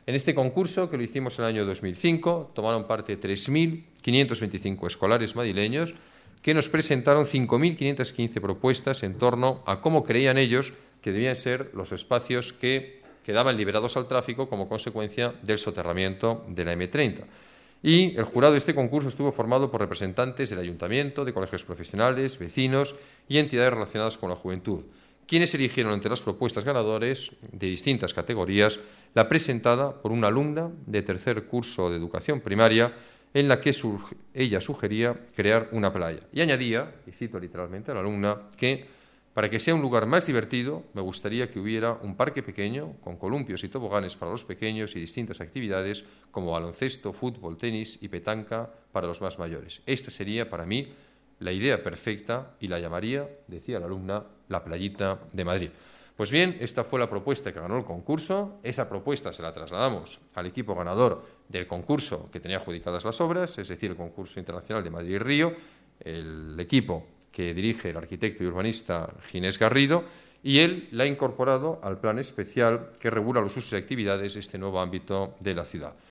En este concurso, que lo hicimos en el año 2005, tomaron parte 3.525 escolares madrileños que nos presentaron 5.515 propuestas en torno a cómo creían ellos que debían ser los espacios que quedaban liberados al tráfico como consecuencia del soterramiento de la M30. Y el jurado de este concurso estuvo formado por representantes del ayuntamiento, de colegios profesionales, vecinos y entidades relacionadas con la juventud, quienes eligieron entre las propuestas ganadores de distintas categorías la presentada por una alumna de tercer curso de educación primaria en la que ella sugería crear una playa. Y añadía, y cito literalmente a la alumna, que para que sea un lugar más divertido, me gustaría que hubiera un parque pequeño con columpios y toboganes para los pequeños y distintas actividades como baloncesto, fútbol, tenis y petanca para los más mayores. Esta sería para mí la idea perfecta y la llamaría, decía la alumna, la playita de Madrid. Pues bien, esta fue la propuesta que ganó el concurso. Esa propuesta se la trasladamos al equipo ganador del concurso que tenía adjudicadas las obras, es decir, el concurso internacional de Madrid y Río, el equipo que dirige el arquitecto y urbanista Ginés Garrido, y él la ha incorporado al plan especial que regula los usos y actividades de este nuevo ámbito de la ciudad.